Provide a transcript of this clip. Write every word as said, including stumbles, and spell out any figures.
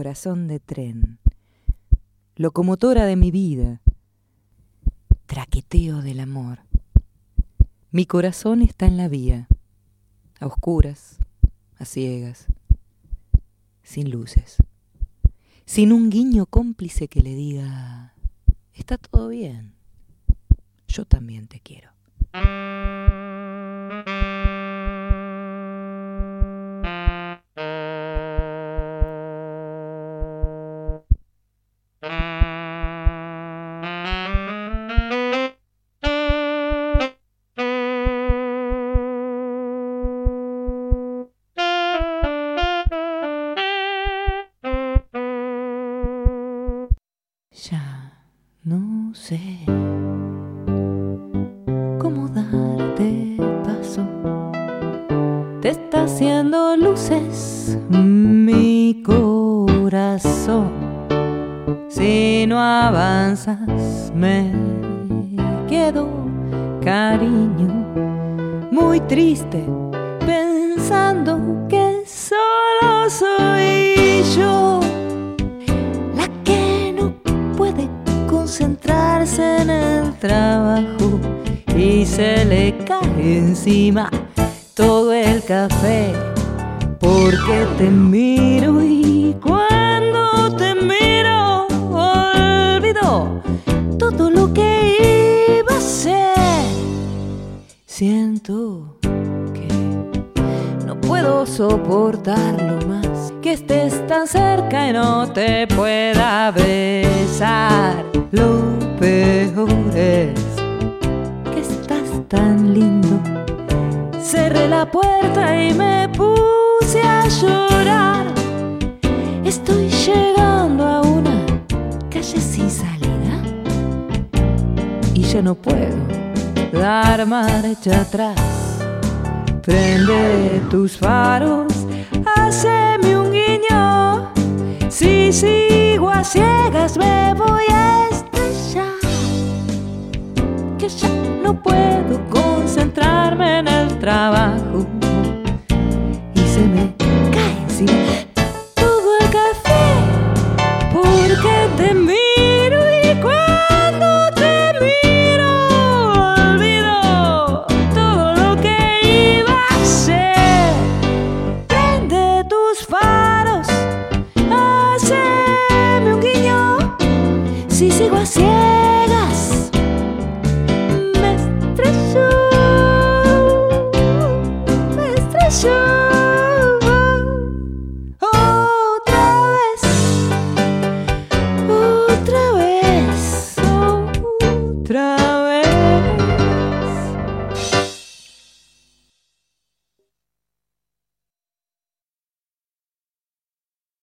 corazón de tren, locomotora de mi vida, traqueteo del amor. Mi corazón está en la vía, a oscuras, a ciegas, sin luces, sin un guiño cómplice que le diga: está todo bien, yo también te quiero. Ya no sé cómo darte paso. Te está haciendo luces mi corazón. Si no avanzas me quedo, cariño, muy triste, pensando que solo soy yo la que no puede concentrarse en el trabajo y se le cae encima todo el café porque te miro, y cuando te miro olvido todo lo que iba a ser. Siento que no puedo soportarlo más, que estés tan cerca y no te pueda besar. Lo peor es que estás tan lindo. Cerré la puerta y me puse a llorar. Estoy llegando a una calle sin salida y ya no puedo dar marcha atrás. Prende tus faros, haceme un guiño. Si sigo a ciegas me voy a estrellar, que ya no puedo concentrarme en el trabajo y se me cae encima todo el café porque te miro, y cuando te miro olvido todo lo que iba a hacer. Prende tus faros, haceme un guiño. Si sigo a ciegas me estrello, me estrello. Otra vez, otra vez, otra vez.